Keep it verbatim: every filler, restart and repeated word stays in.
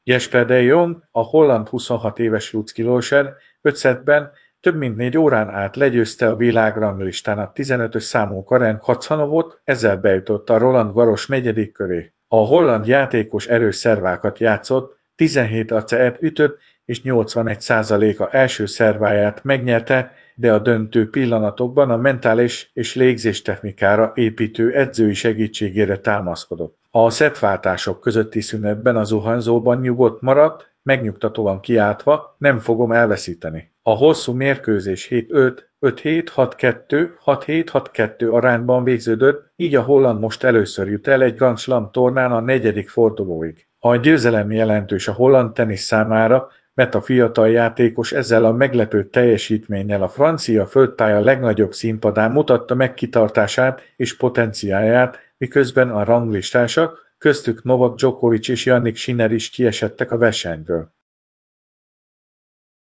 Jesper de Jong, a holland huszonhat éves Lutz-kilóser öt szettben több mint négy órán át legyőzte a világranglistán a tizenötös számú Karen Khacanovic, ezzel bejutott a Roland Garros negyedik köré. A holland játékos erős szervákat játszott, tizenhét acelt ütött és nyolcvanegy százaléka első szerváját megnyerte, de a döntő pillanatokban a mentális és légzéstechnikára építő edzői segítségére támaszkodott. A szettváltások közötti szünetben a zuhanyzóban nyugodt maradt, megnyugtatóan kiáltva, nem fogom elveszíteni. A hosszú mérkőzés hét öt, öt hét, hat kettő, hat hét, hat kettő arányban végződött, így a holland most először jut el egy Grand Slam tornán a negyedik fordulóig. A győzelem jelentős a holland tenisz számára, mert a fiatal játékos ezzel a meglepő teljesítménnyel a francia földpálya legnagyobb színpadán mutatta meg kitartását és potenciáját, miközben a ranglistások, köztük Novak Djokovic és Jannik Sinner is kiesettek a versenyből.